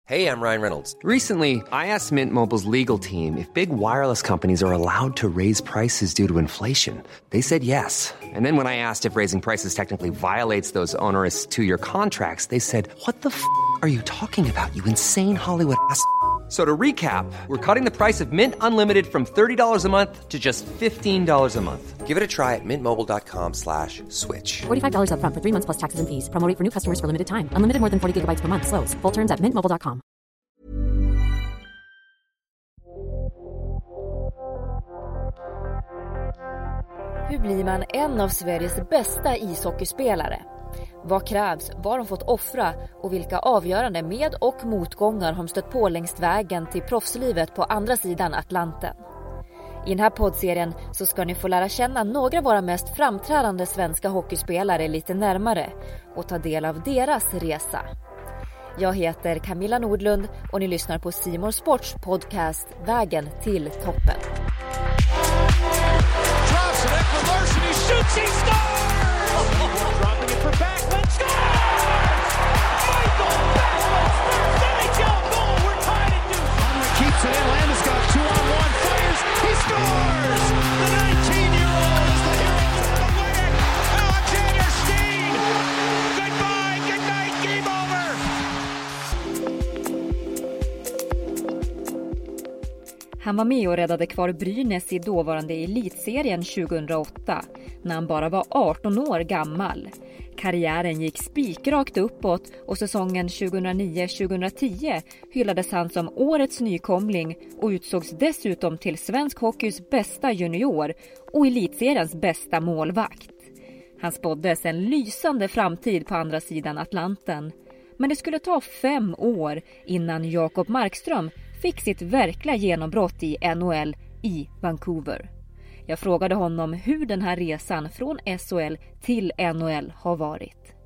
Hey, I'm Ryan Reynolds. Recently, I asked Mint Mobile's legal team if big wireless companies are allowed to raise prices due to inflation. They said yes. And then when I asked if raising prices technically violates those onerous two-year contracts, they said, "What the are you talking about, you insane Hollywood ass?" So to recap, we're cutting the price of Mint Unlimited from $30 a month to just $15 a month. Give it a try at mintmobile.com/switch. $45 up front for 3 months plus taxes and fees. Promo rate for new customers for limited time. Unlimited more than 40 gigabytes per month. Slows full terms at mintmobile.com. Hur blir man en av Sveriges bästa ishockeyspelare? Vad krävs, vad har de fått offra och vilka avgörande med- och motgångar har de stött på längs vägen till proffslivet på andra sidan Atlanten? I den här poddserien så ska ni få lära känna några av våra mest framträdande svenska hockeyspelare lite närmare och ta del av deras resa. Jag heter Camilla Nordlund och ni lyssnar på C More Sports podcast Vägen till toppen. Han var med och räddade kvar Brynäs i dåvarande elitserien 2008 när han bara var 18 år gammal. Karriären gick spikrakt uppåt och säsongen 2009-2010 hyllades han som årets nykomling och utsågs dessutom till svensk hockeys bästa junior och elitseriens bästa målvakt. Han spåddes en lysande framtid på andra sidan Atlanten. Men det skulle ta 5 år innan Jakob Markström fick sitt verkliga genombrott i NHL i Vancouver. Jag frågade honom hur den här resan från SHL till NHL har varit.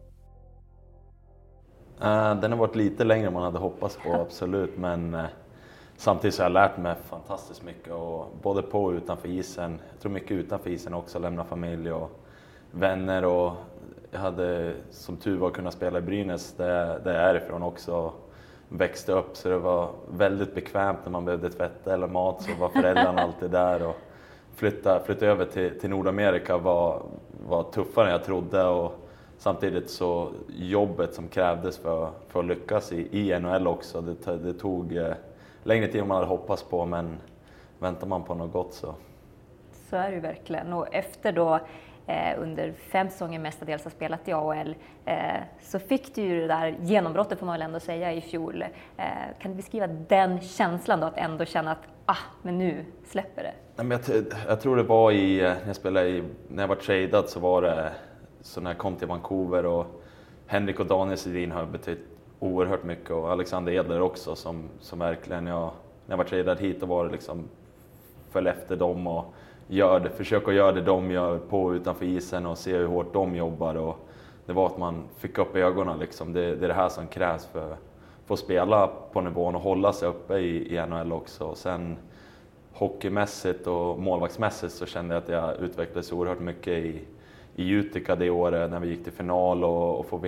Den har varit lite längre än man hade hoppats på, absolut. Men samtidigt så har jag lärt mig fantastiskt mycket. Och både på och utanför isen. Jag tror mycket utanför isen också. Lämna familj och vänner. Och jag hade som tur var kunnat spela i Brynäs där jag är ifrån också. Växte upp, så det var väldigt bekvämt när man behövde tvätta eller mat, så var föräldrarna alltid där. Och flytta över till Nordamerika var tuffare än jag trodde, och samtidigt så jobbet som krävdes för att lyckas i NHL också, det tog längre tid än man hade hoppats på, men väntar man på något gott så är det ju verkligen. Och efter då under 5 säsonger mestadels har spelat i AHL så fick du ju det där genombrottet, får man väl ändå säga, i fjol. Kan du beskriva den känslan då, att ändå känna att men nu släpper det? Nej, men jag tror det var när jag var tradad, så var det så när jag kom till Vancouver, och Henrik och Daniel Sedin har betytt oerhört mycket, och Alexander Edler också som verkligen när jag var tradad hit, och var det liksom föll efter dem och försöka göra det de gör på och utanför isen och se hur hårt de jobbar, och det var att man fick upp ögonen liksom. Det är det här som krävs för att spela på nivån och hålla sig uppe i NHL också. Och sen hockeymässigt och målvaktsmässigt så kände jag att jag utvecklades oerhört mycket i Utica det året när vi gick till final och få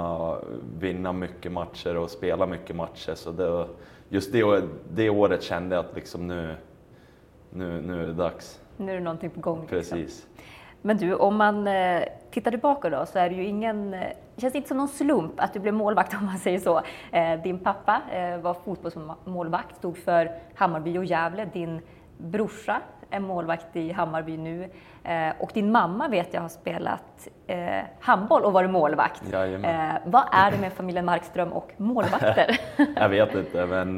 vinna mycket matcher och spela mycket matcher. Så just det året kände jag att liksom nu är det dags. Nu är det någonting på gång. Precis. Liksom. Men du, om man tittar tillbaka då, så är det ju känns inte som någon slump att du blev målvakt, om man säger så. Din pappa var fotbollsmålvakt, stod för Hammarby och Gävle. Din brorsa är målvakt i Hammarby nu. Och din mamma vet jag har spelat handboll och varit målvakt. Vad är det med familjen Markström och målvakter? Jag vet inte, men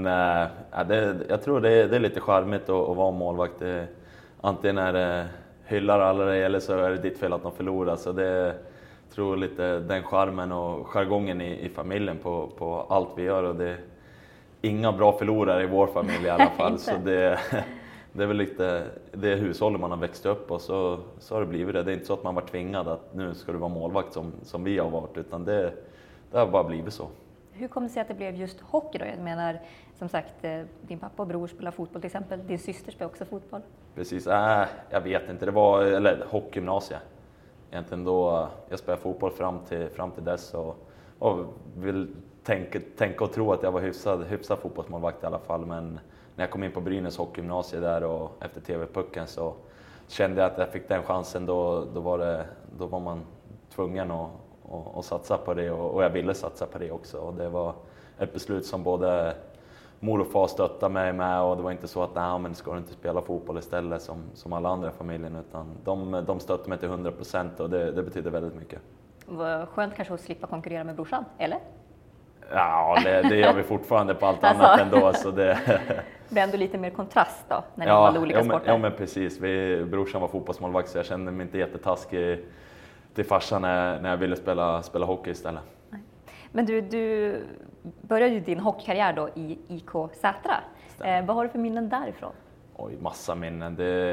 jag tror det är lite charmigt att vara målvakt. Antingen är det hyllar alla det, eller så är det ditt fel att de förlorar. Så det tror lite den charmen och jargongen i familjen på allt vi gör. Och det är inga bra förlorare i vår familj i alla fall. Så det är väl lite det hushållet man har växt upp, och så har det blivit det. Det är inte så att man var tvingad att nu ska du vara målvakt som vi har varit, utan det har bara blivit så. Hur kom det sig att det blev just hockey då? Jag menar, som sagt, din pappa och bror spelar fotboll till exempel. Din syster spelar också fotboll. Precis, jag vet inte. Det var hockeygymnasiet. Egentligen då jag spelade fotboll fram till dess, och vill tänka och tro att jag var hyfsad fotbollsmålvakt i alla fall. Men när jag kom in på Brynäs hockeygymnasium där och efter TV-pucken så kände jag att jag fick den chansen. Då var man tvungen att satsa på det och jag ville satsa på det också. Och det var ett beslut som både mor och far stöttade mig med, och det var inte så att nej, men ska du inte spela fotboll istället som alla andra i familjen, utan de stöttade mig till 100% och det betyder väldigt mycket. Vad skönt kanske att slippa konkurrera med brorsan, eller? Ja, det gör vi fortfarande på allt annat ändå. Så det är ändå lite mer kontrast då, när ni valde olika sporter. Ja, men precis. Brorsan var fotbollsmålvakt så jag kände mig inte jättetaskig till farsan när jag ville spela hockey istället. Nej. Men du började ju din hockeykarriär då i IK Sätra. Vad har du för minnen därifrån? Oj, massa minnen.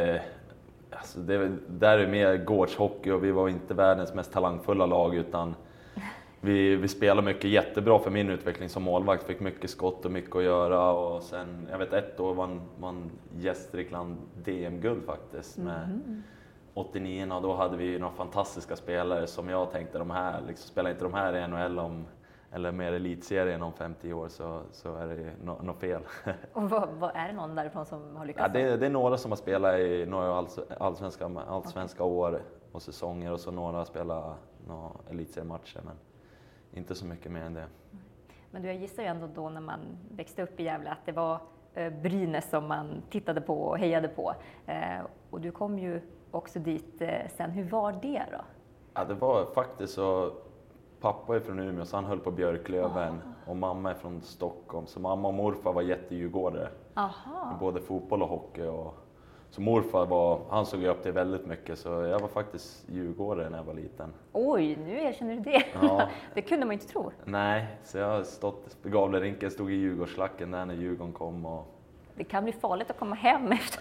Där är mer gårdshockey och vi var inte världens mest talangfulla lag, utan vi spelade mycket, jättebra för min utveckling som målvakt. Fick mycket skott och mycket att göra, och sen, jag vet, ett år vann Gästrikland DM-guld faktiskt med 89, och då hade vi några fantastiska spelare som jag tänkte, spelar inte de här i NHL eller mer elitserien om 50 år så är det något fel. Och vad är det någon därifrån som har lyckats? Ja, det är några som har spelat i några allsvenska år och säsonger, och så några har spelat några elitseriematcher, men inte så mycket mer än det. Men jag gissar ju ändå då när man växte upp i Gävle att det var Brynäs som man tittade på och hejade på. Och du kom ju också dit sen. Hur var det då? Ja, det var faktiskt så. Pappa är från Umeå så han höll på Björklöven och mamma är från Stockholm. Så mamma och morfar var jättedjurgårdare. Både fotboll och hockey. Så morfar han såg upp till väldigt mycket, så jag var faktiskt djurgårdare när jag var liten. Oj, nu erkänner du det. Ja. Det kunde man inte tro. Nej, så jag har stått på Gavlerinken, stod i Djurgårdsslacken där när Djurgården kom. Och det kan bli farligt att komma hem efter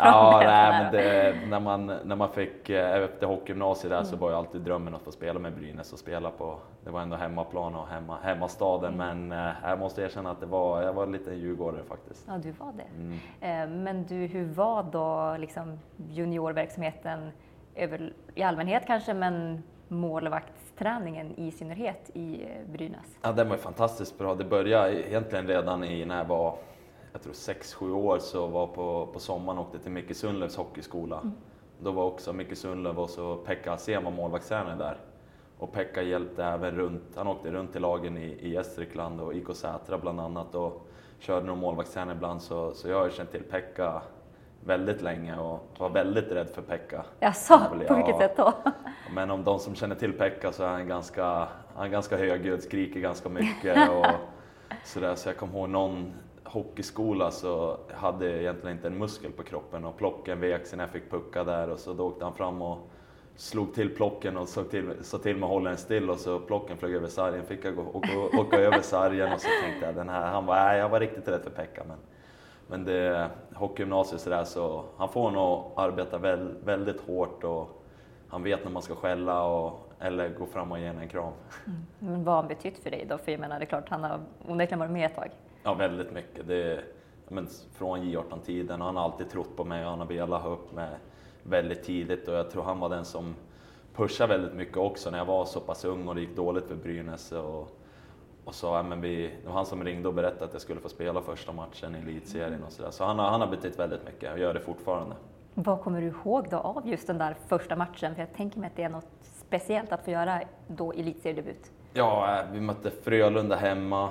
när man fick efter hockeygymnasiet där så var ju alltid drömmen att få spela med Brynäs och spela på. Det var ändå hemmaplan och hemmastaden, men jag måste erkänna att jag var lite djurgårdare faktiskt. Ja, du var det. Men hur var då liksom juniorverksamheten i allmänhet kanske, men målvaktsträningen i synnerhet i Brynäs? Ja, den var fantastiskt bra. Det började egentligen redan när jag var 6-7 år, så var på sommaren och åkte till Micke Sundlövs hockeyskola. Då var också Micke Sundlöv och så Pekka Alsema målvaktstränare där. Och Pekka hjälpte även han åkte runt i lagen i Gästrikland och IK Sätra bland annat och körde någon målvaktstränare ibland. Så jag har känt till Pekka väldigt länge och var väldigt rädd för Pekka. Jaså, på vilket sätt då? Men om de som känner till Pekka så är han ganska högljudd, skriker ganska mycket och sådär. Så jag kommer ihåg någon hockeyskola så hade jag egentligen inte en muskel på kroppen och plocken vek sig när jag fick pucka där, och så då åkte han fram och slog till plocken och sa till mig att hålla den still, och så plocken flög över sargen, fick jag åka över sargen, och så tänkte jag jag var riktigt rädd för Pekka, men det hockeygymnasiet så han får nog arbeta väldigt hårt och han vet när man ska skälla eller gå fram och ge en kram. Men vad har han betytt för dig då? För jag menar, det är klart, han har onekligen varit med ett tag. Ja, väldigt mycket. Från J18-tiden, han har alltid trott på mig och han har velat ha upp mig väldigt tidigt, och jag tror han var den som pushade väldigt mycket också när jag var så pass ung och det gick dåligt för Brynäs, och sa det var han som ringde och berättade att jag skulle få spela första matchen i elitserien och sådär. Så han har betytt väldigt mycket och gör det fortfarande. Vad kommer du ihåg då av just den där första matchen? För jag tänker mig att det är något speciellt att få göra då elitseriedebut. Ja, vi mötte Frölunda hemma.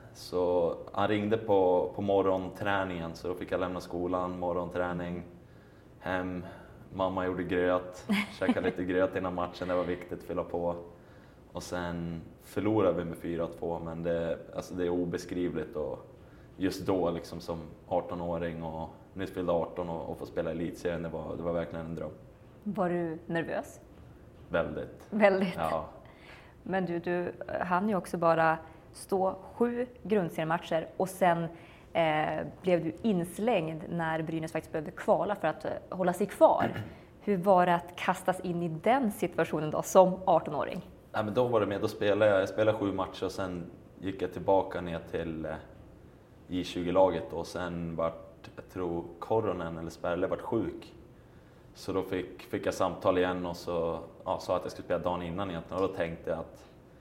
Så han ringde på morgonträningen, så då fick jag lämna skolan, morgonträning, hem. Mamma gjorde gröt, käkade lite gröt innan matchen, det var viktigt att fylla på. Och sen förlorade vi med 4-2, men det är obeskrivligt. Och just då liksom som 18-åring och nyss fyllde 18 och få spela elitserien, det var verkligen en dröm. Var du nervös? Väldigt. Ja. Men du hann ju också bara stå 7 grundseriematcher och sen blev du inslängd när Brynäs faktiskt behövde kvala för att hålla sig kvar. Hur var det att kastas in i den situationen då som 18-åring? Ja, men då var det med, då spelade jag 7 matcher och sen gick jag tillbaka ner till J20-laget och sen jag tror Koronen eller Sperle vart sjuk. Så då fick jag samtal igen och så sa att jag skulle spela dagen innan egentligen, och då tänkte jag att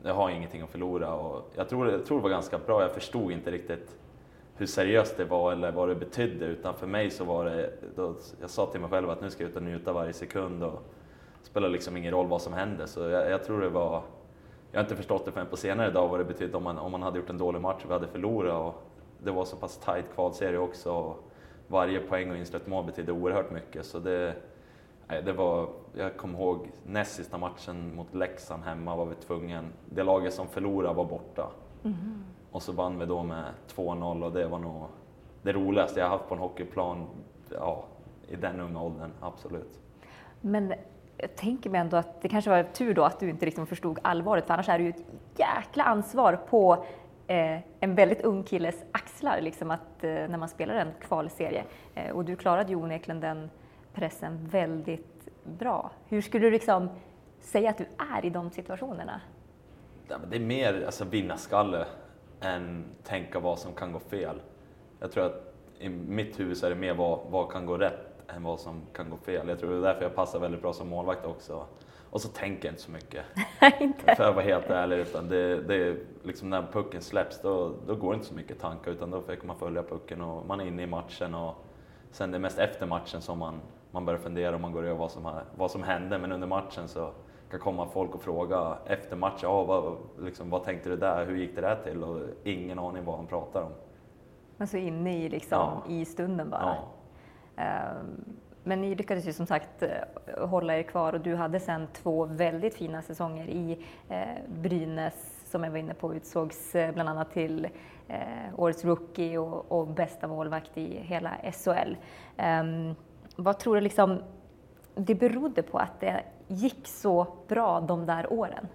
jag har ingenting att förlora. Och jag tror det var ganska bra. Jag förstod inte riktigt hur seriöst det var eller vad det betydde. Utan för mig så var det, jag sa till mig själv att nu ska jag ut och njuta varje sekund. Och spelar liksom ingen roll vad som händer. Så jag tror det var, jag har inte förstått det förrän på senare dag vad det betydde om man hade gjort en dålig match och vi hade förlorat. Och det var så pass tight kvalserie också. Och varje poäng och insläppt mål betydde oerhört mycket. Så det var, jag kommer ihåg näst sista matchen mot Leksand hemma var vi tvungen. Det laget som förlorade var borta. Mm. Och så vann vi då med 2-0 och det var nog det roligaste jag haft på en hockeyplan i den unga åldern, absolut. Men jag tänker mig ändå att det kanske var tur då att du inte liksom förstod allvaret, för annars är det ju ett jäkla ansvar på en väldigt ung killes axlar liksom, att när man spelar en kvalserie. Och du klarade ju onekligen den pressen väldigt bra. Hur skulle du liksom säga att du är i de situationerna? Ja, men det är mer vinnarskalle än tänka vad som kan gå fel. Jag tror att i mitt huvud så är det mer vad kan gå rätt än vad som kan gå fel. Jag tror det är därför jag passar väldigt bra som målvakt också. Och så tänker jag inte så mycket. Inte. För att vara helt ärlig, utan det är liksom när pucken släpps då går det inte så mycket tankar, utan då fick man följa pucken och man är inne i matchen. Och sen det är mest efter matchen som man börjar fundera och man går över vad som hände. Men under matchen så kan komma folk och fråga efter matchen, vad tänkte du där, hur gick det där till? Och ingen aning vad han pratar om. Men så inne i, i stunden bara. Ja. Men ni lyckades ju som sagt hålla er kvar och du hade sen 2 väldigt fina säsonger i Brynäs som jag var inne på, utsågs bland annat till årets rookie och bästa målvakt i hela SHL. Vad tror du liksom det berodde på att det gick så bra de där åren?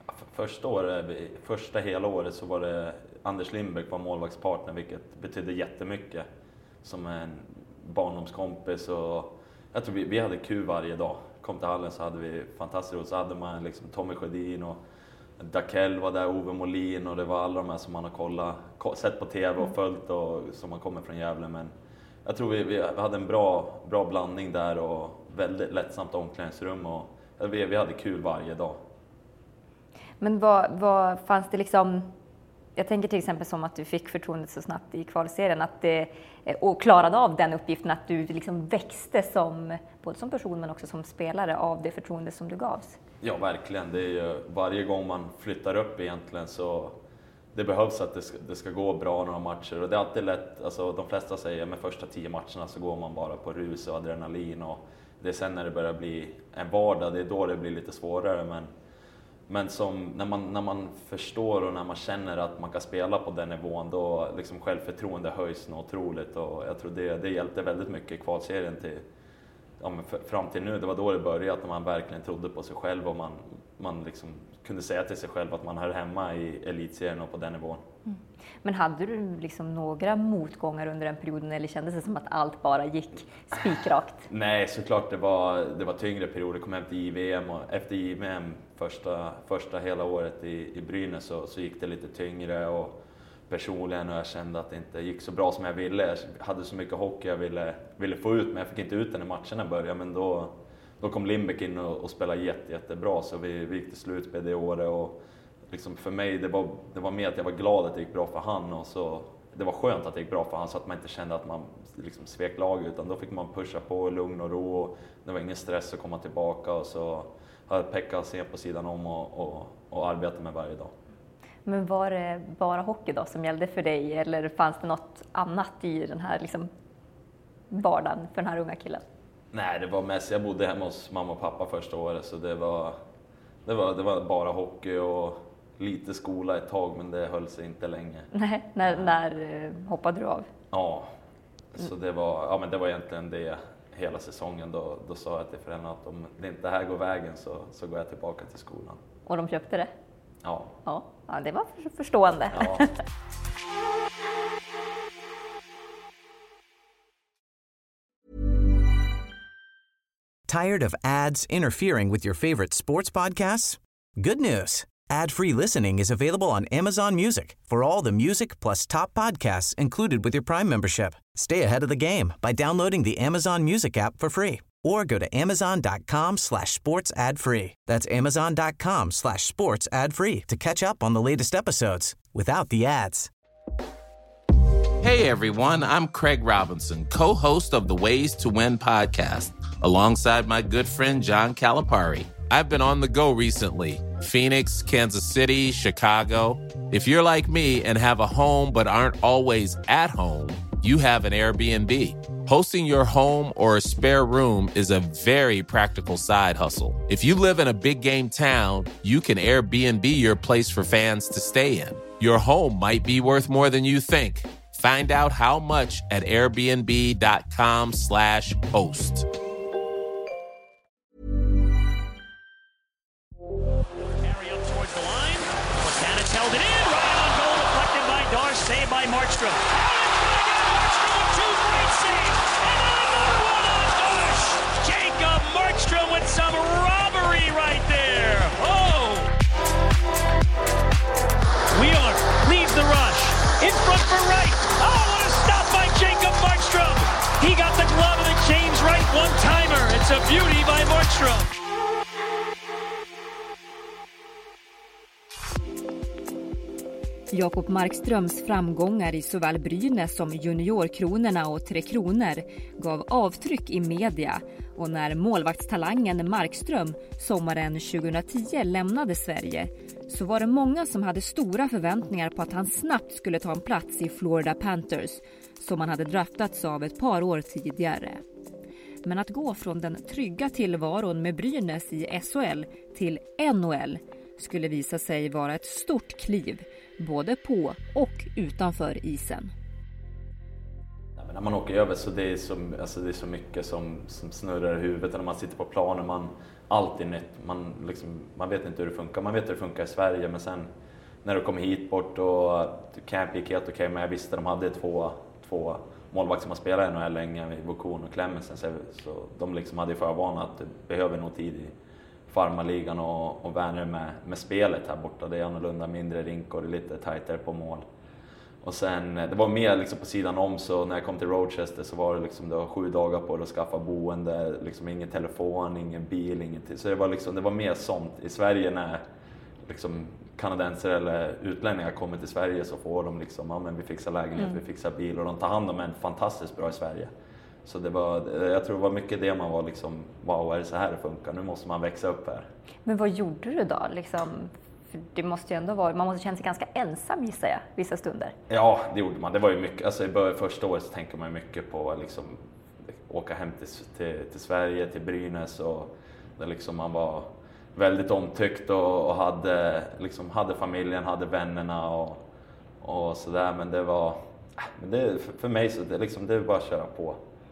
Första hela året så var det Anders Lindbäck var målvaktspartner, vilket betydde jättemycket som en barndomskompis. Och jag tror vi hade kul varje dag. Kom till hallen så hade vi fantastiskt roligt. Så hade man liksom Tommy Sjödin och Dakell var där, Ove Molin, och det var alla de här som man har sett på TV och följt och som man kommer från Gävle. Men jag tror vi hade en bra blandning där och väldigt lättsamt omklädningsrum och vi hade kul varje dag. Men vad fanns det liksom, jag tänker till exempel som att du fick förtroendet så snabbt i kvalserien och klarade av den uppgiften, att du liksom växte både som person men också som spelare av det förtroende som du gavs. Ja, verkligen. Det är ju, varje gång man flyttar upp egentligen så det behövs att det ska gå bra några matcher. Och det är alltid lätt, de flesta säger med första 10 matcherna så går man bara på rus och adrenalin. Och det är sen när det börjar bli en vardag, det är då det blir lite svårare. Men när man förstår och när man känner att man kan spela på den nivån, då liksom självförtroende höjs något otroligt. Och jag tror det hjälpte väldigt mycket i kvalserien fram till nu. Det var då det började, att man verkligen trodde på sig själv och man liksom kunde säga till sig själv att man hör hemma i elitserien och på den nivån. Mm. Men hade du liksom några motgångar under den perioden, eller kändes det som att allt bara gick spikrakt? Nej, såklart det var tyngre perioder. Kom hem till JVM och efter JVM första hela året i Brynäs så gick det lite tyngre och personligen, och jag kände att det inte gick så bra som jag ville. Jag hade så mycket hockey jag ville få ut, men jag fick inte ut den i matcherna i början. Men då kom Lindbäck in och spelade jättebra, så vi gick till slutspel det året. Och liksom för mig, det var mer att jag var glad att det gick bra för han, och så det var skönt att det gick bra för han, så att man inte kände att man liksom svek lag, utan då fick man pusha på lugn och ro. Och det var ingen stress att komma tillbaka, och så hade Pekka se på sidan om och arbeta med varje dag. Men var det bara hockey då som gällde för dig, eller fanns det något annat i den här liksom vardagen för den här unga killen? Nej, det var mest, jag bodde hemma hos mamma och pappa första året, så det var bara hockey och lite skola ett tag, men det höll sig inte länge. Nej, när hoppade du av? Ja, så det var egentligen det hela säsongen. Då sa jag till föräldrarna att om det inte här går vägen så går jag tillbaka till skolan. Och de köpte det? Ja. Ja, det var förstående. Ja. Tired of ads interfering with your favorite sports podcasts? Good news. Ad-free listening is available on Amazon Music for all the music plus top podcasts included with your Prime membership. Stay ahead of the game by downloading the Amazon Music app for free or go to amazon.com/sports ad free. That's amazon.com/sports ad free to catch up on the latest episodes without the ads. Hey everyone, I'm Craig Robinson, co-host of the Ways to Win podcast, alongside my good friend John Calipari. I've been on the go recently. Phoenix, Kansas City, Chicago. If you're like me and have a home but aren't always at home, you have an Airbnb. Hosting your home or a spare room is a very practical side hustle. If you live in a big game town, you can Airbnb your place for fans to stay in. Your home might be worth more than you think. Find out how much at airbnb.com/host. Carry up towards the line. Platanich held it in. Right on goal, deflected by Darce, saved by Markstrom. Markstrom with two great saves. And another one on Darce. Jacob Markstrom with some robbery right there. Oh! Wheeler leads the rush. In front for Wright. Oh, what a stop by Jacob Markstrom. He got the glove of the James Wright one-timer. It's a beauty by Markstrom. Jakob Markströms framgångar i såväl Brynäs som juniorkronorna och Tre Kronor gav avtryck i media, och när målvaktstalangen Markström sommaren 2010 lämnade Sverige så var det många som hade stora förväntningar på att han snabbt skulle ta en plats i Florida Panthers, som han hade draftats av ett par år tidigare. Men att gå från den trygga tillvaron med Brynäs i SHL till NHL skulle visa sig vara ett stort kliv, både på och utanför isen. Ja, men när man åker över så det är så mycket som snurrar i huvudet. När man sitter på planen, man alltid nytt. Man vet inte hur det funkar. Man vet hur det funkar i Sverige, men sen när du kommer hit bort och camp gick helt okej, men jag visste de hade två målvakter som har spelat i NHL länge, Vokon och Clemmensen, så de liksom hade förvana att du behöver nog tid i farmarligan och vänner med spelet här borta. Det är annorlunda, mindre rinkor, lite tajtare på mål. Och sen, det var mer liksom på sidan om, så när jag kom till Rochester så var det liksom, det var 7 dagar på det att skaffa boende, liksom ingen telefon, ingen bil, ingenting. Så det var mer sånt. I Sverige när liksom kanadenser eller utlänningar kommer till Sverige så får de liksom, ja men vi fixar lägenhet, vi fixar bil, och de tar hand om en fantastiskt bra i Sverige. Så jag tror det var mycket det man var liksom, wow, är det så här det funkar? Nu måste man växa upp här. Men vad gjorde du då? Liksom, för det måste ju ändå vara, man måste känna sig ganska ensam, gissar jag, vissa stunder. Ja, det gjorde man. Det var ju mycket, alltså i början första året så tänker man mycket på liksom åka hem till Sverige, till Brynäs, och där liksom man var väldigt omtyckt och hade familjen, hade vännerna och sådär. Men det var, för mig så det är bara att köra på.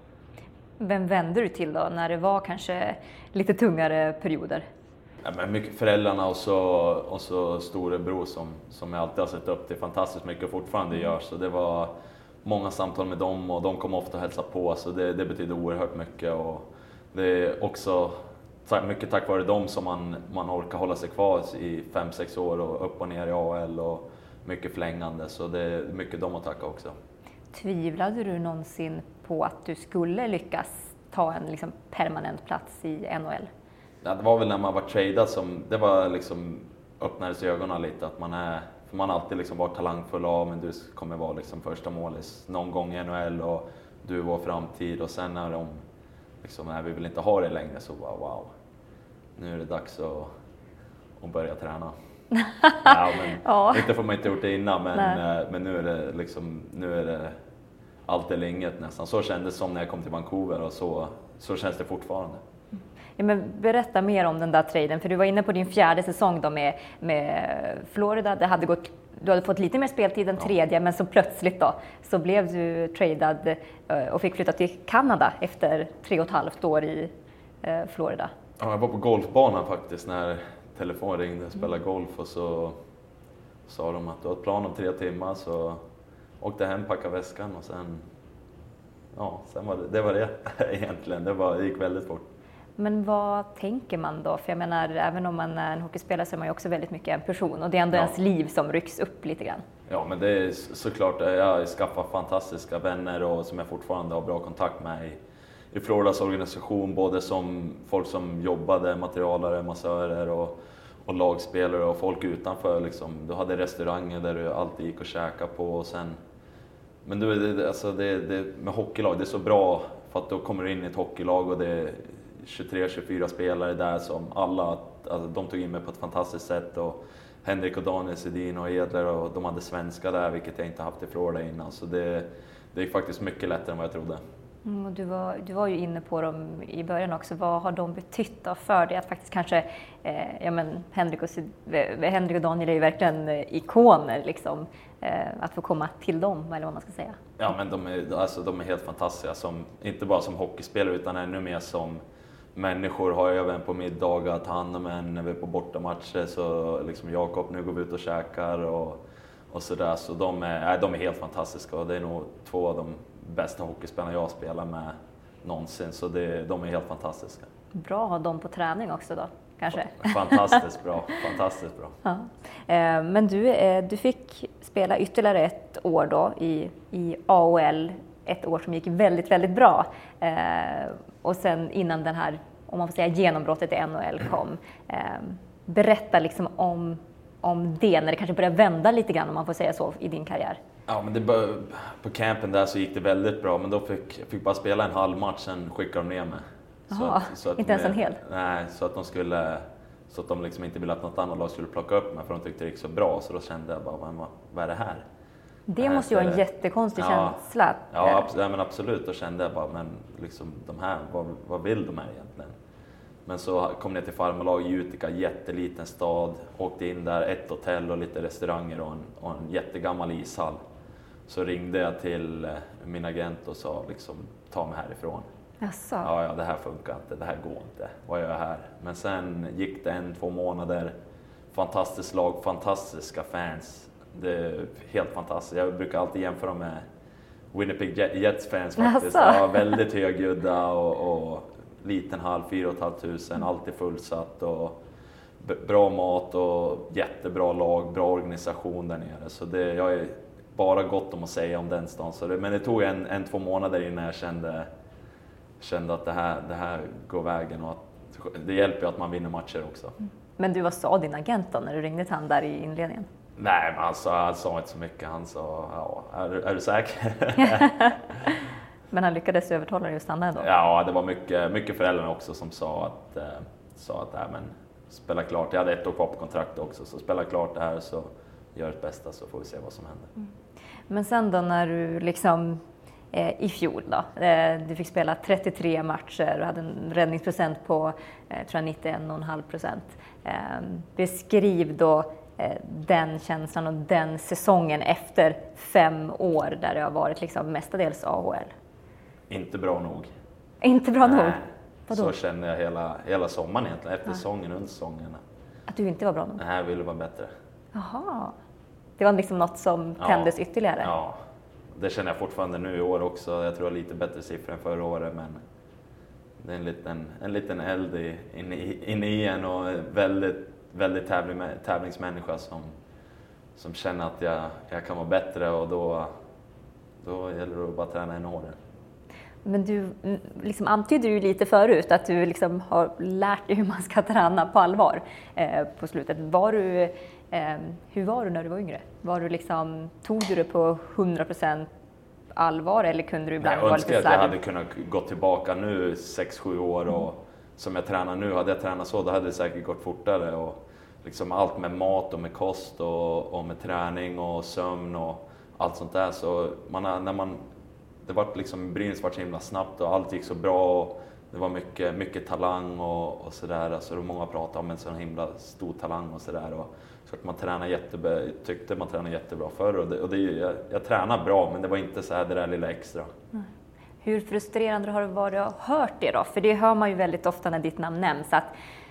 Vem vände du till då när det var kanske lite tungare perioder? Ja, men mycket föräldrarna och så storebror som jag alltid har sett upp till fantastiskt mycket och fortfarande gör. Så det var många samtal med dem, och de kom ofta och hälsade på, så det betyder oerhört mycket. Och det är också mycket tack vare dem som man orkar hålla sig kvar i 5-6 år och upp och ner i AL och mycket förlängande. Så det är mycket dem att tacka också. Tvivlade du någonsin på att du skulle lyckas ta en liksom permanent plats i NHL? Ja, det var väl när man var tradad som det var liksom öppnades ögonen lite, att för man alltid liksom var talangfull av, men du kommer vara liksom första målis någon gång i NHL och du var framtid, och sen när de liksom, nej, vi vill inte ha det längre, så bara wow, nu är det dags att börja träna. Ja, men ja. Inte får man inte gjort det innan, men nu är det allt eller inget nästan. Så kändes det som när jag kom till Vancouver, och så känns det fortfarande. Ja, men berätta mer om den där traden, för du var inne på din 4:e säsong då med Florida. Du hade fått lite mer speltid än 3:e, men så plötsligt då så blev du tradad och fick flytta till Kanada efter 3,5 år i Florida. Ja, jag var på golfbanan faktiskt när telefon ringde och spelade golf, och så sa de att du har ett plan om 3 timmar, så åkte hem, packade väskan, och sen var det egentligen. Det gick väldigt fort. Men vad tänker man då? För jag menar, även om man är en hockeyspelare så är man ju också väldigt mycket en person, och det är ändå ens liv som rycks upp lite grann. Ja, men det är såklart, jag skaffar fantastiska vänner och som jag fortfarande har bra kontakt med i i Floridas organisation, både som folk som jobbade, materialare, massörer och lagspelare och folk utanför. Liksom. Du hade restauranger där du alltid gick och käkade på. Och sen, men med hockeylag, det är så bra för att då kommer du in i ett hockeylag och det är 23-24 spelare där som alla, alltså, de tog in mig på ett fantastiskt sätt. Och Henrik och Daniel Sedin och Edler, och de hade svenska där, vilket jag inte haft i Florida innan. Så det är faktiskt mycket lättare än vad jag trodde. Och du var ju inne på dem i början också. Vad har de betytt för dig? Att faktiskt kanske, Henrik och Daniel är ju verkligen ikoner liksom. Att få komma till dem, eller vad man ska säga. Ja, men de är helt fantastiska. Inte bara som hockeyspelare utan ännu mer som människor. Har jag även på middagar, ta hand om en när vi är på bortamatcher. Så liksom Jakob, nu går vi ut och käkar och sådär. Så de är helt fantastiska, och det är nog 2 av de bästa hockeyspelarna jag spelar med någonsin. Så de är helt fantastiska. Bra att ha dem på träning också då, kanske? Fantastiskt bra, fantastiskt bra. Ja. Men du fick spela ytterligare ett år då i AHL, ett år som gick väldigt, väldigt bra. Och sen innan den här, om man får säga, genombrottet i NHL kom. Berätta liksom om det, när det kanske började vända lite grann, om man får säga så, i din karriär. Ja, men på campen där så gick det väldigt bra, men då fick jag bara spela en halv match, sen skickade de ner mig. Så inte ens en hel? Nej, så att de liksom inte ville att något annat lag skulle plocka upp mig, för de tyckte det gick så bra. Så då kände jag bara, vad är det här? Det måste ju vara en jättekonstig känsla. Ja, men absolut. Då kände jag bara, men liksom de här, vad vill de här egentligen? Men så kom jag till farmarlag i Utica, jätteliten stad. Åkte in där, ett hotell och lite restauranger och en jättegammal ishall. Så ringde jag till min agent och sa liksom, ta mig härifrån. Jaså? Ja, det här funkar inte, det här går inte. Vad gör jag här? Men sen gick det 1-2 månader. Fantastiskt lag, fantastiska fans. Det är helt fantastiskt. Jag brukar alltid jämföra med Winnipeg Jets fans faktiskt. Ja, väldigt högljudda och liten hall, 4 500, alltid fullsatt och bra mat och jättebra lag, bra organisation där nere. Så jag är bara gott om att säga om den stan. Men det tog 1-2 månader innan jag kände att det här går vägen, och att det hjälper ju att man vinner matcher också. Men vad sa din agent då när du ringde till han där i inledningen? Nej, men han sa inte så mycket. Han sa, ja, är du säker? Men han lyckades övertala dig att stanna ändå? Ja, det var mycket föräldrar också som sa att men spela klart. Jag hade 1 år kvar på kontrakt också, så spela klart det här, så gör det bästa, så får vi se vad som händer. Men sen då när du liksom i fjol då, du fick spela 33 matcher och hade en räddningsprocent på 91,5%. Beskriv då den känslan och den säsongen efter 5 år där det har varit liksom mestadels AHL. Inte bra nog. Inte bra nog? Vadå? Så kände jag hela sommaren egentligen, efter säsongen, under säsongen. Att du inte var bra nog? Nej, jag ville vara bättre. Jaha. Det var liksom något som tändes ytterligare? Ja, det känner jag fortfarande nu i år också. Jag tror jag har lite bättre siffror än förra året, men det är en liten eld inne i en, och väldigt, väldigt tävlingsmänniska som känner att jag kan vara bättre, och då gäller det att bara träna ännu hårdare. Men du liksom antydde ju lite förut att du liksom har lärt dig hur man ska träna på allvar på slutet. Hur var du när du var yngre? Tog du det på 100% allvar, eller kunde du ibland vara lite slarvig? Jag önskar att jag hade kunnat gå tillbaka nu 6-7 år, och som jag tränar nu, hade jag tränat så, då hade det säkert gått fortare. Och liksom allt med mat och med kost och med träning och sömn och allt sånt där. Så det var liksom, Brynäs var så himla snabbt och allt gick så bra, och det var mycket talang och sådär. Alltså många pratade om en sån himla stor talang och sådär. Så att man tyckte man tränade jättebra förr, och jag tränade bra, men det var inte så här det där lilla extra. Hur frustrerande har det varit att hört det då? För det hör man ju väldigt ofta när ditt namn nämns, att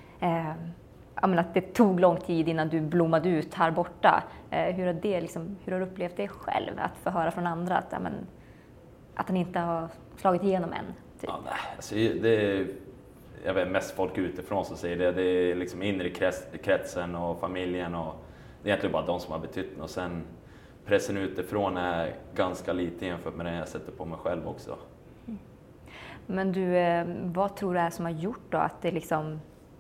det tog lång tid innan du blommade ut här borta. Hur har du upplevt det själv, att få höra från andra att han inte har slagit igenom än? Typ? Ja, alltså, jag vet mest folk utifrån som säger det. Det är liksom inre kretsen och familjen, och det är egentligen bara de som har betytt något. Och sen pressen utifrån är ganska lite jämfört med det jag sätter på mig själv också. Men du, vad tror du är som har gjort då att det liksom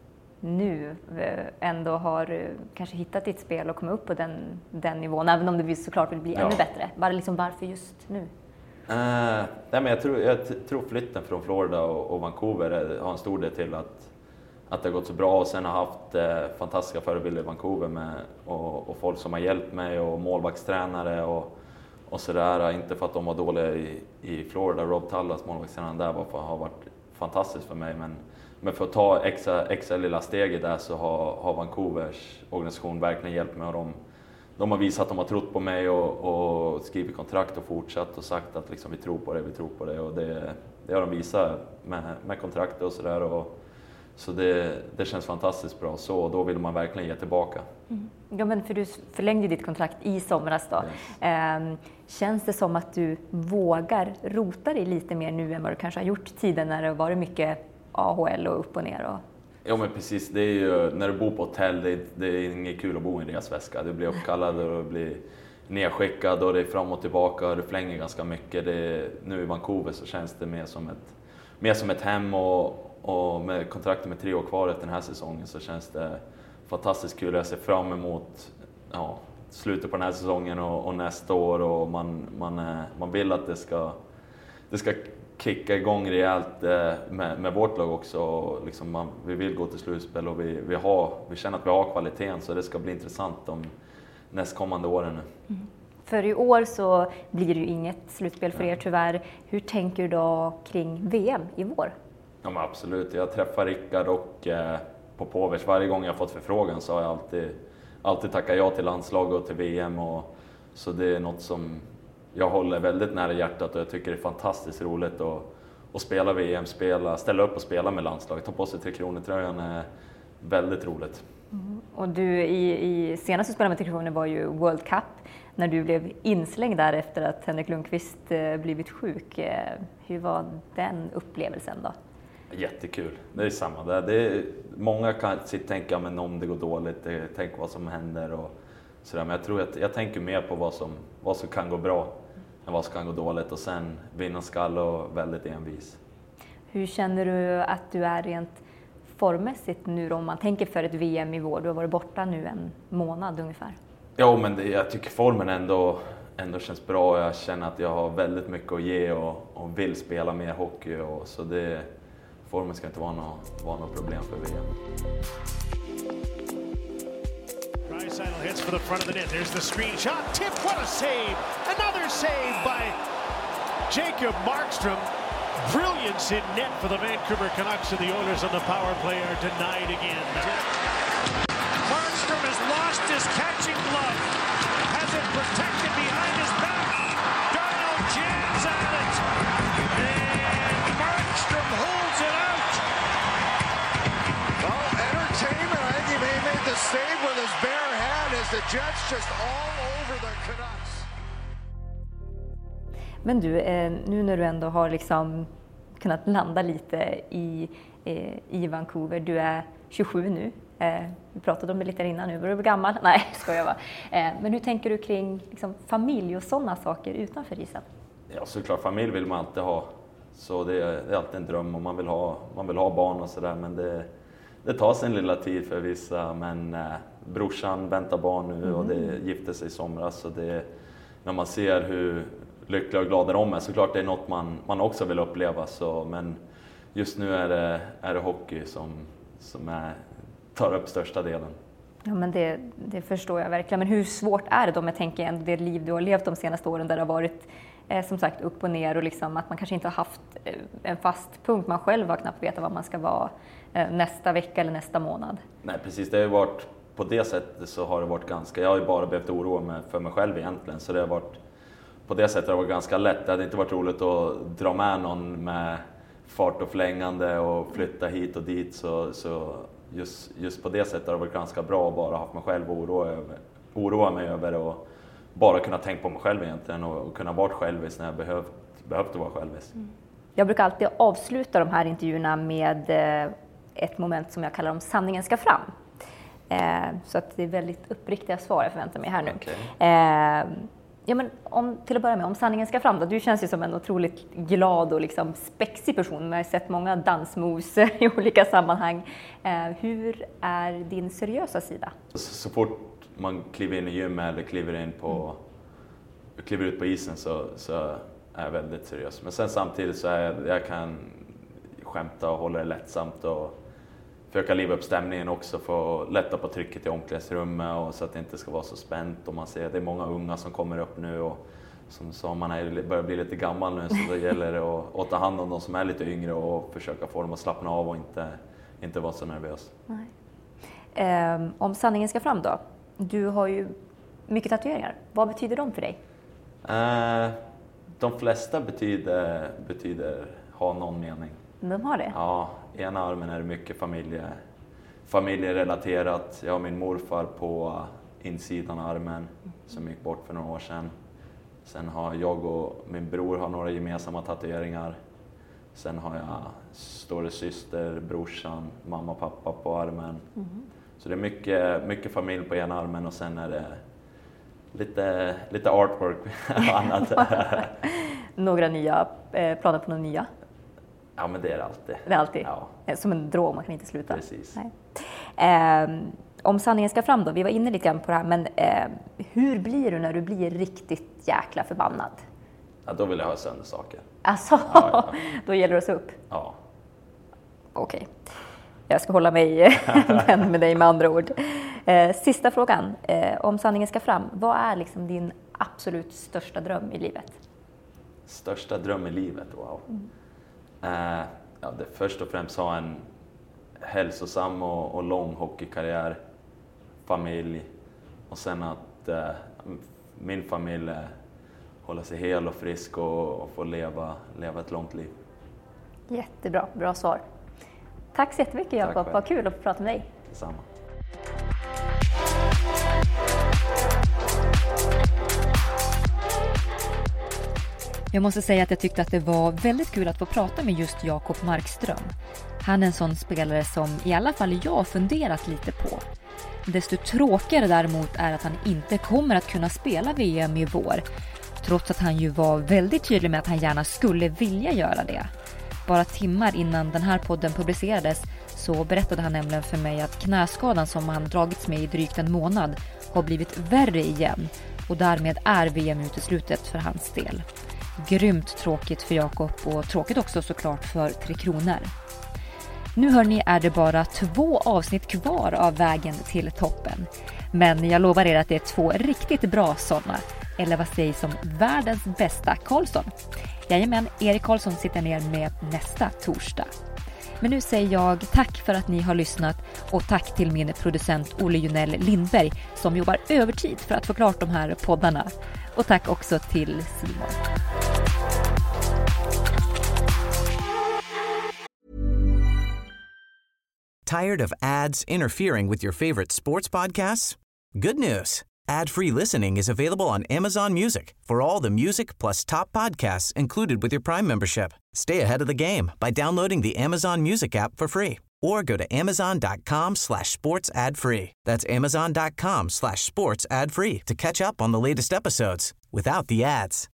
nu ändå har kanske hittat ditt spel och kommit upp på den nivån, även om det såklart vill bli ännu bättre? Bara liksom, varför just nu? Nej, men jag tror flytten från Florida och Vancouver har en stor del till att det har gått så bra, och sen har haft fantastiska förebilder i Vancouver och folk som har hjälpt mig och målvaktstränare och sådär. Inte för att de var dåliga i Florida. Rob Tallas, målvaktstränaren där, har varit fantastiskt för mig, men för att ta extra lilla steget där så har Vancouvers organisation verkligen hjälpt mig, och de har visat att de har trott på mig och skrivit kontrakt och fortsatt och sagt att liksom, vi tror på det, och det har de visat med kontrakt och sådär. Så det känns fantastiskt bra, så och då vill man verkligen ge tillbaka. Mm. Ja, men för du förlängde ditt kontrakt i somras då. Yes. Känns det som att du vågar rota dig lite mer nu än vad du kanske har gjort tiden när det har varit mycket AHL och upp och ner? Ja, men precis, det är ju, när du bor på hotell, det är inget kul att bo i en resväska. Du blir uppkallad och du blir nedskickad och det är fram och tillbaka och du flänger ganska mycket. Nu i Vancouver så känns det mer som ett hem, och med kontraktet med 3 år kvar efter den här säsongen så känns det fantastiskt kul. Jag ser fram emot slutet på den här säsongen och nästa år, och man vill att det ska kicka igång rejält med vårt lag också. Liksom vi vill gå till slutspel och vi känner att vi har kvaliteten, så det ska bli intressant de nästkommande åren. Mm. För i år så blir det ju inget slutspel för er tyvärr. Hur tänker du då kring VM i vår? Ja, men absolut. Jag träffar Rickard och Popovic. Varje gång jag fått förfrågan så har jag alltid tackat ja till landslag och till VM. Så det är något som jag håller väldigt nära hjärtat, och jag tycker det är fantastiskt roligt att spela VM, ställa upp och spela med landslaget. Ta på sig 3 kronor-tröjan är väldigt roligt. Mm. Och du i senaste spelet med 3 kronor var ju World Cup, när du blev inslängd där efter att Henrik Lundqvist blivit sjuk. Hur var den upplevelsen då? Jättekul, det är samma där. Många kan tänka, men om det går dåligt, tänk vad som händer och sådär. Men jag tror att jag tänker mer på vad som kan gå bra än vad som kan gå dåligt, och sen vinna skall och väldigt envis. Hur känner du att du är rent formmässigt nu då, om man tänker för ett VM i vår? Du har varit borta nu en månad ungefär. Ja, men jag tycker formen ändå känns bra. Jag känner att jag har väldigt mycket att ge och vill spela mer hockey, och så formen ska inte vara något problem för VM. Draisaitl hits for the front of the net. There's the screen shot. Tip, what a save! Another save by Jacob Markstrom. Brilliance in net for the Vancouver Canucks, and the Oilers on the power play are denied again. Markstrom has lost his catching glove. Has it protected behind his back. Darnell jams at it. And Markstrom holds it out. Well, entertainment. I think he may have made the save with his bare hand as the Jets just all over the Canucks. Men du, nu när du ändå har liksom kunnat landa lite i Vancouver, du är 27 nu. Vi pratade om det lite innan nu, var du gammal? Nej, ska jag vara. Men hur tänker du kring liksom, familj och sådana saker utanför isen? Ja, såklart, familj vill man alltid ha. Så det är alltid en dröm, och man vill ha barn och sådär, men det tar sin lilla tid för vissa. Men brorsan väntar barn nu och det gifte sig i somras, så när man ser hur lyckliga och glada de är, såklart det är något man också vill uppleva. Men just nu är det hockey som tar upp största delen. Ja, men det förstår jag verkligen. Men hur svårt är det då, jag tänker ändå det liv du har levt de senaste åren, där det har varit som sagt upp och ner, och liksom att man kanske inte har haft en fast punkt. Man själv har knappt vetat vad man ska vara nästa vecka eller nästa månad. Nej, precis. Det har ju varit på det sättet, så har det varit ganska. Jag har ju bara behövt oroa mig för mig själv egentligen, så det har varit på det sättet har det varit ganska lätt. Det hade inte varit roligt att dra med någon med fart och flängande och flytta hit och dit, så just på det sättet har det varit ganska bra att bara haft mig själv och oroa mig över, och bara kunna tänka på mig själv egentligen, och kunna vara självis när jag behövt vara självis. Jag brukar alltid avsluta de här intervjuerna med ett moment som jag kallar om sanningen ska fram. Så att det är väldigt uppriktiga svar jag förväntar mig här nu. Okay. Ja, men till att börja med, om sanningen ska fram då. Du känns ju som en otroligt glad och liksom spexig person. Jag har sett många dansmoves i olika sammanhang. Hur är din seriösa sida? Så fort man kliver in i gymmet eller kliver ut på isen så är jag väldigt seriös. Men sen samtidigt så jag kan skämta och hålla det lättsamt och försöka liva upp stämningen också för att lätta på trycket i omklädningsrummet och så att det inte ska vara så spänt. Och man ser att det är många unga som kommer upp nu och som sa, man börjar bli lite gammal nu, så det gäller det att ta hand om de som är lite yngre och försöka få dem att slappna av och inte vara så nervös. Nej. Om sanningen ska fram då. Du har ju mycket tatueringar. Vad betyder de för dig? De flesta betyder ha någon mening. De har det? Ja, ena armen är det mycket familjerelaterat. Jag har min morfar på insidan av armen som gick bort för några år sedan. Sen har jag och min bror har några gemensamma tatueringar. Sen har jag stora syster, brorsan, mamma och pappa på armen. Så det är mycket familj på ena armen och sen är det lite artwork och annat. Några nya planer på några nya? Ja, men det är alltid. Det är alltid? Ja. Som en drog, man kan inte sluta. Precis. Nej. Om sanningen ska fram då, vi var inne lite grann på det här, men hur blir du när du blir riktigt jäkla förbannad? Ja, då vill jag ha sönder saker. Alltså, ja. Då gäller det att se upp? Ja. Okej. Jag ska hålla mig vän med dig med andra ord. Sista frågan. Om sanningen ska fram, vad är liksom din absolut största dröm i livet? Största dröm i livet? Wow. Det först och främst ha en hälsosam och lång hockeykarriär, familj och sen att min familj håller sig hel och frisk och får leva ett långt liv. Jättebra, bra svar. Tack så jättemycket Jakob, vad kul att få prata med dig. Detsamma. Jag måste säga att jag tyckte att det var väldigt kul att få prata med just Jakob Markström. Han är en sån spelare som i alla fall jag funderat lite på. Desto tråkigare däremot är att han inte kommer att kunna spela VM i vår. Trots att han ju var väldigt tydlig med att han gärna skulle vilja göra det. Bara timmar innan den här podden publicerades så berättade han nämligen för mig att knäskadan som han dragits med i drygt en månad har blivit värre igen. Och därmed är VM uteslutet för hans del. Grymt tråkigt för Jakob och tråkigt också såklart för Tre Kronor. Nu hörni är det bara 2 avsnitt kvar av vägen till toppen. Men jag lovar er att det är 2 riktigt bra sådana. Eller vad sägs om världens bästa Karlsson? Jajamän, Erik Karlsson sitter ner med nästa torsdag. Men nu säger jag tack för att ni har lyssnat och tack till min producent Olle Junell Lindberg som jobbar övertid för att få klart de här poddarna. Och tack också till Simon. Tired of ads interfering with your favorite sports podcasts? Good news. Ad-free listening is available on Amazon Music for all the music plus top podcasts included with your Prime membership. Stay ahead of the game by downloading the Amazon Music app for free or go to amazon.com/sports ad free. That's amazon.com/sports ad free to catch up on the latest episodes without the ads.